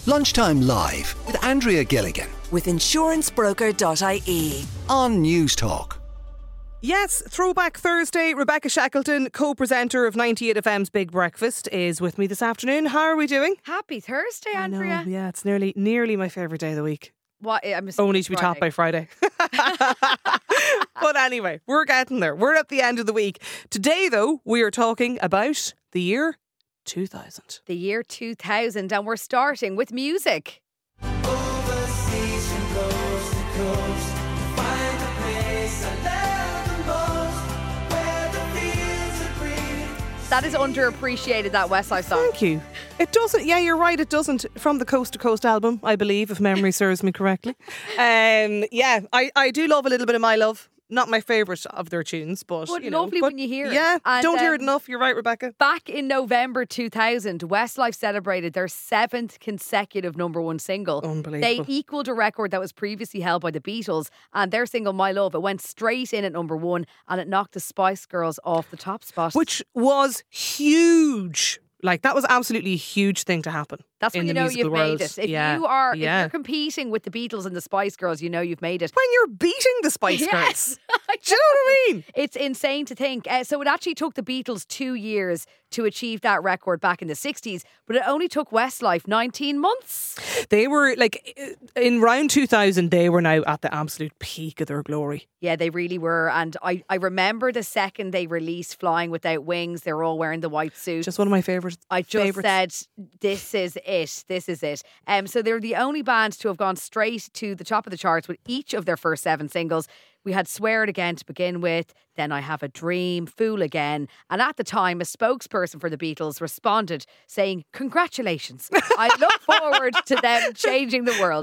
Lunchtime Live with Andrea Gilligan with insurancebroker.ie. on News Talk. Yes, Throwback Thursday. Rebecca Shackleton, co-presenter of 98FM's Big Breakfast, is with me this afternoon. How are we doing? Happy Thursday, I know, Andrea. yeah, it's nearly my favourite day of the week. What? Only to be topped by Friday. But anyway, we're getting there. We're at the end of the week. Today, though, we are talking about the year 2000. The year 2000, and we're starting with music. That is underappreciated, that Westlife song. Thank you. It doesn't, yeah, you're right, it doesn't. From the Coast to Coast album, I believe, if memory serves me correctly. Yeah, I do love a little bit of My Love. Not my favourite of their tunes, but you know, lovely when you hear it. Yeah, And, don't hear it enough. You're right, Rebecca. Back in November 2000, Westlife celebrated their 7th consecutive number one single. Unbelievable. They equalled a record that was previously held by the Beatles, and their single My Love, it went straight in at number one and it knocked the Spice Girls off the top spot. Which was huge. Like, that was absolutely a huge thing to happen. That's when in you the know musical you've world. made it. If Yeah, you are, if yeah. you're competing with the Beatles and the Spice Girls, you know you've made it. When you're beating the Spice Yes. Girls. Do you know what I mean? It's insane to think. So it actually took the Beatles 2 years to achieve that record back in the 60s, but it only took Westlife 19 months. They were like, in round 2000, they were now at the absolute peak of their glory. Yeah, they really were. And I remember the second they released Flying Without Wings, they were all wearing the white suits. Just one of my favourites. I just said, this is it. This is it. So they're the only band to have gone straight to the top of the charts with each of their first 7 singles. We had Swear It Again to begin with, then I Have a Dream, Fool Again. And at the time, a spokesperson for the Beatles responded saying, congratulations. I look forward to them changing the world.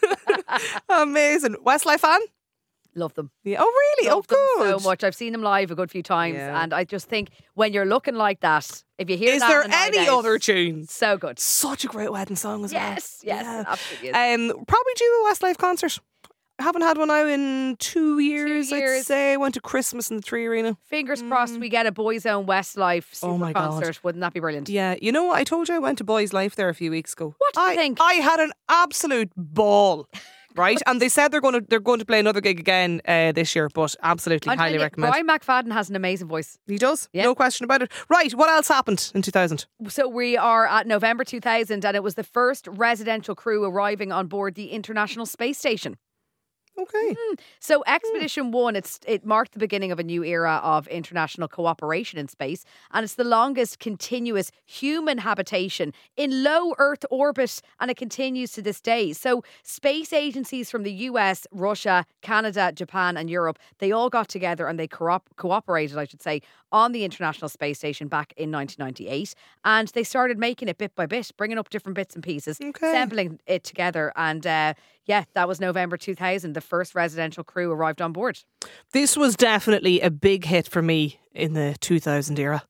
Amazing. Westlife fan? Love them. Yeah. Oh, really? Love them good. so much. I've seen them live a good few times, Yeah. and I just think when you're looking like that, if you hear Is that there on a night any out, other tunes? so good. Such a great wedding song as well. Yes, Yeah. absolutely. Probably due a Westlife concert. I haven't had one now in 2 years, I'd years. say. I went to Christmas in the Three Arena. Fingers crossed we get a Boys Own Westlife super Oh my God. concert. Wouldn't that be brilliant? Yeah, you know what? I told you I went to Boys Life there a few weeks ago. What do you think? I had an absolute ball. Right, and they said they're going to play another gig again this year, but absolutely I'm highly telling you, recommend. Brian McFadden has an amazing voice. He does, Yeah. no question about it. Right, what else happened in 2000? So we are at November 2000, and it was the first residential crew arriving on board the International Space Station. Okay. So Expedition 1, it marked the beginning of a new era of international cooperation in space, and it's the longest continuous human habitation in low Earth orbit, and it continues to this day. So space agencies from the US, Russia, Canada, Japan and Europe, they all got together and they cooperated, I should say, on the International Space Station back in 1998, and they started making it bit by bit, bringing up different bits and pieces, assembling it together, and yeah, that was November 2000. The first residential crew arrived on board. This was definitely a big hit for me in the 2000 era.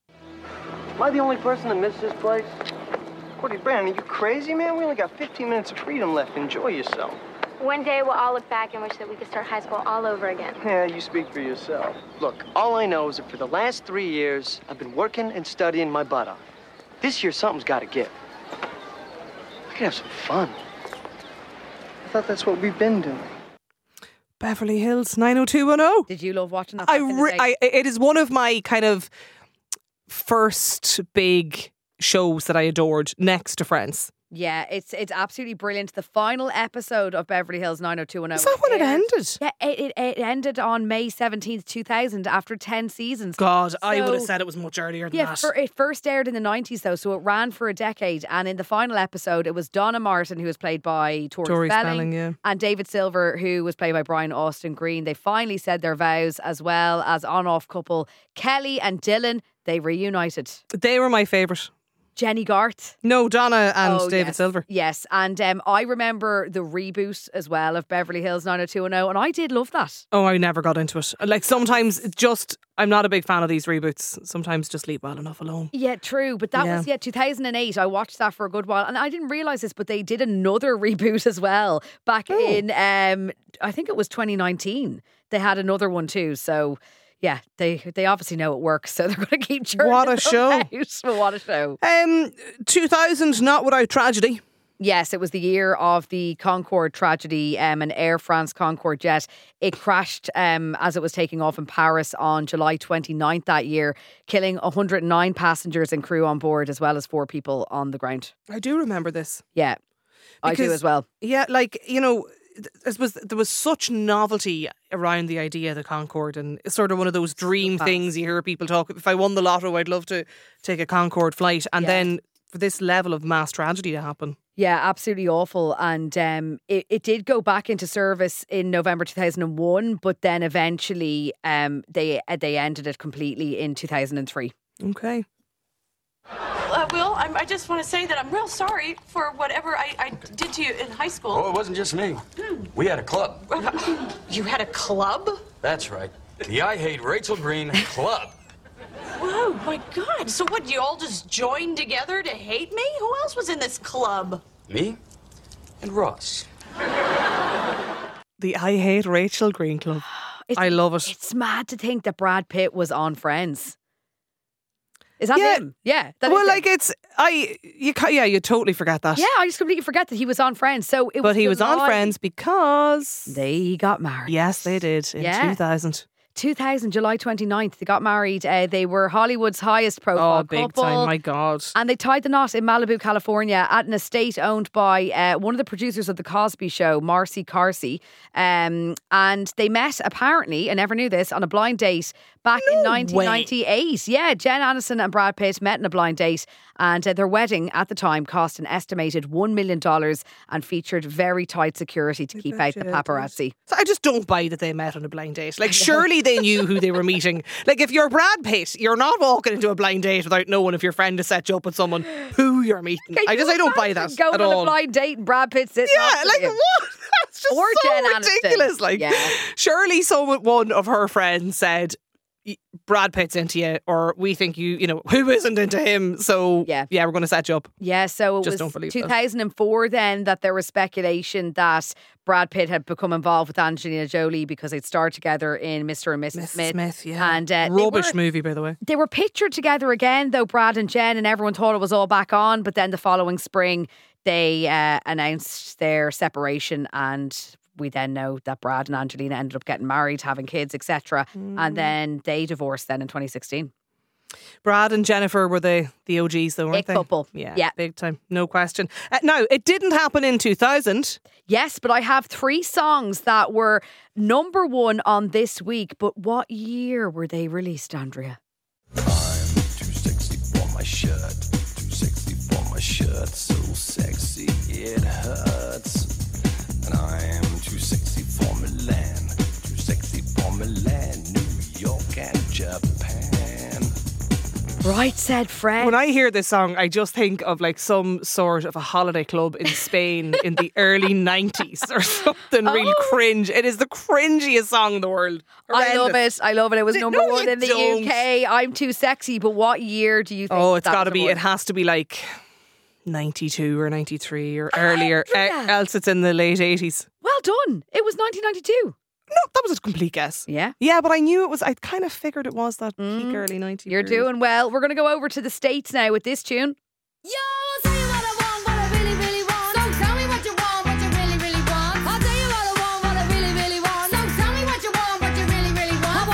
Am I the only person that missed this place? Cody Brandon, are you crazy, man? We only got 15 minutes of freedom left. Enjoy yourself. One day we'll all look back and wish that we could start high school all over again. Yeah, you speak for yourself. Look, all I know is that for the last 3 years, I've been working and studying my butt off. This year, something's got to give. I could have some fun. I thought that's what we've been doing. Beverly Hills 90210. Did you love watching that? back in the day? It is one of my kind of first big shows that I adored next to Friends. Yeah, it's absolutely brilliant. The final episode of Beverly Hills 90210. Is that when it ended? Yeah, it ended on May 17th, 2000 after 10 seasons. God, I would have So- said it was much earlier than Yeah, that. it first aired in the 90s though, so it ran for a decade. And in the final episode, it was Donna Martin, who was played by Tori Spelling, yeah. and David Silver, who was played by Brian Austin Green. They finally said their vows, as well as on-off couple Kelly and Dylan. They reunited. They were my favourite. Jenny Garth. No, Donna and Oh, David yes. Silver. Yes, and I remember the reboot as well of Beverly Hills 90210, and I did love that. Oh, I never got into it. Like, sometimes it's just, I'm not a big fan of these reboots. Sometimes just leave well enough alone. Yeah, true, but that Yeah. was 2008. I watched that for a good while, and I didn't realise this, but they did another reboot as well back in I think it was 2019. They had another one too, so. Yeah, they obviously know it works, so they're going to keep churning What a them show. out. What a show. 2000, not without tragedy. Yes, it was the year of the Concorde tragedy, an Air France Concorde jet. It crashed as it was taking off in Paris on July 29th that year, killing 109 passengers and crew on board, as well as 4 people on the ground. I do remember this. Yeah, I do Because- as well. Yeah, like, you know, there was such novelty around the idea of the Concorde, and it's sort of one of those dream things you hear people talk. If I won the lotto, I'd love to take a Concorde flight. And then for this level of mass tragedy to happen. Yeah, absolutely awful. And it did go back into service in November 2001, but then eventually they ended it completely in 2003. Okay. Will, I just want to say that I'm real sorry for whatever I did to you in high school. Oh, it wasn't just me. We had a club. You had a club? That's right. The I Hate Rachel Green Club. Whoa, my God. So what, you all just joined together to hate me? Who else was in this club? Me and Ross. The I Hate Rachel Green Club. I love it. It's mad to think that Brad Pitt was on Friends. Is that Yeah. him? Yeah. that Well, is like him. you totally forget that. Yeah, I just completely forget that he was on Friends. So it But he was on July- Friends because They got married. yes, they did in Yeah. 2000. 2000, July 29th, they got married. They were Hollywood's highest profile Oh, big couple. time! My God. And they tied the knot in Malibu, California, at an estate owned by one of the producers of The Cosby Show, Marcy Carsey. And they met, apparently, I never knew this, on a blind date back in 1998. Yeah, Jen Aniston and Brad Pitt met in a blind date. And their wedding at the time cost an estimated $1 million and featured very tight security to keep out the paparazzi. So I just don't buy that they met on a blind date. Like, surely they knew who they were meeting. Like, if you're Brad Pitt, you're not walking into a blind date without knowing if your friend has set you up with someone who you're meeting. I don't buy that Going at on all. a blind date and Brad Pitt sitting Yeah, opposite like you. what? That's just Or so Jen Aniston. ridiculous. Like, Yeah. surely one of her friends said, Brad Pitt's into you, or we think you know, who isn't into him? So Yeah. we're going to set you up. Yeah, so it Just was don't believe that. 2004 then that there was speculation that Brad Pitt had become involved with Angelina Jolie because they'd starred together in Mr. and Mrs. Smith. yeah. And Rubbish movie, by the way. They were pictured together again, though, Brad and Jen, and everyone thought it was all back on. But then the following spring, they announced their separation, and we then know that Brad and Angelina ended up getting married, having kids, etc. And then they divorced then in 2016. Brad and Jennifer were the OGs, though, weren't Big they? couple. Yeah, Yeah. big time. No question. Now, it didn't happen in 2000. Yes, but I have 3 songs that were number 1 on this week. But what year were they released, Andrea? I'm too sexy for my shirt. Too sexy for my shirt. So sexy it hurts. And I am too sexy for Milan. Too sexy for Milan, New York and Japan. Right, said Fred. When I hear this song, I just think of like some sort of a holiday club in Spain in the early 90s or something really cringe. It is the cringiest song in the world. I love Horrendous. it. I love it. It was number No, 1 you in the don't. UK. I'm too sexy. But what year do you think? Oh, it's that got to was be, award? it has to be like 92 or 93 or earlier. Andrea. Else it's in the late 80s. Well done. It was 1992. No, that was a complete guess. Yeah. Yeah, but I knew it was, I kind of figured it was that peak early 90s. You're doing well. We're going to go over to the States now with this tune. Yo, tell you what I want, what I really, really want. So tell me what you want, what you really, really want. I'll tell you what I want, what I really, really want. So tell me what you want, what you really, really want. I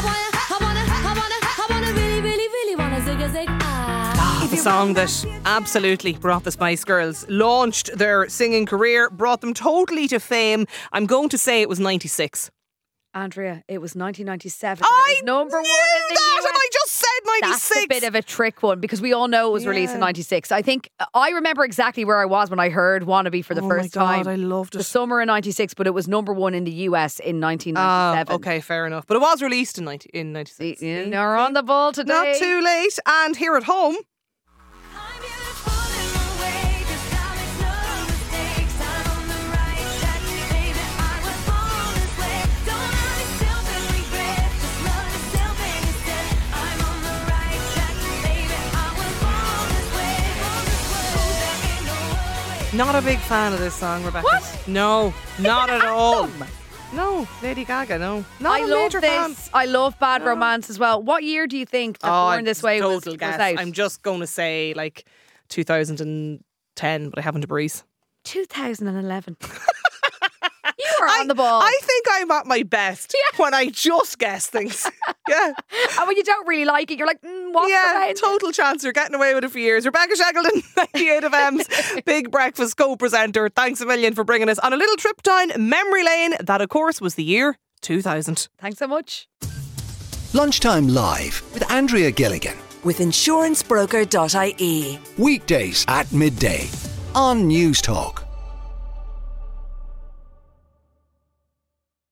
wanna really, really, really wanna zig a zig. The song that absolutely brought the Spice Girls, launched their singing career, brought them totally to fame. I'm going to say it was 96. Andrea, it was 1997. I It was number 1 knew in the that, US. and I just said 96. That's a bit of a trick one because we all know it was released in Yeah. 96. I think I remember exactly where I was when I heard Wannabe for the Oh first my God, time. I loved The it. summer in 96, but it was number 1 in the US in 1997. Okay, fair enough. But it was released in 96. You're on the ball today. Not too late. And here at home, I'm beautiful in my way, 'cause I make no mistakes. I'm on the right track, baby. I was born this way. Don't hurt yourself and regret. Just love yourself instead. I'm on the right track, baby. I was born this way. There ain't no other way. not a big fan of this song, Rebecca. What? No, not at all. Anthem. No, Lady Gaga, no. Not I a love major fan. this. I love Bad Romance as well. What year do you think that Born This Way was total was guess. out? I'm just going to say like 2010, but I haven't a breeze. 2011. You were on the ball. I think I'm at my best when I just guess things. Yeah. And when you don't really like it, you're like, what's Yeah, the total chance you're getting away with it for years. Rebecca Shackleton, 98 FM's Big Breakfast co-presenter. Thanks a million for bringing us on a little trip down memory lane. That, of course, was the year 2000. Thanks so much. Lunchtime Live with Andrea Gilligan. With insurancebroker.ie. Weekdays at midday on News Talk.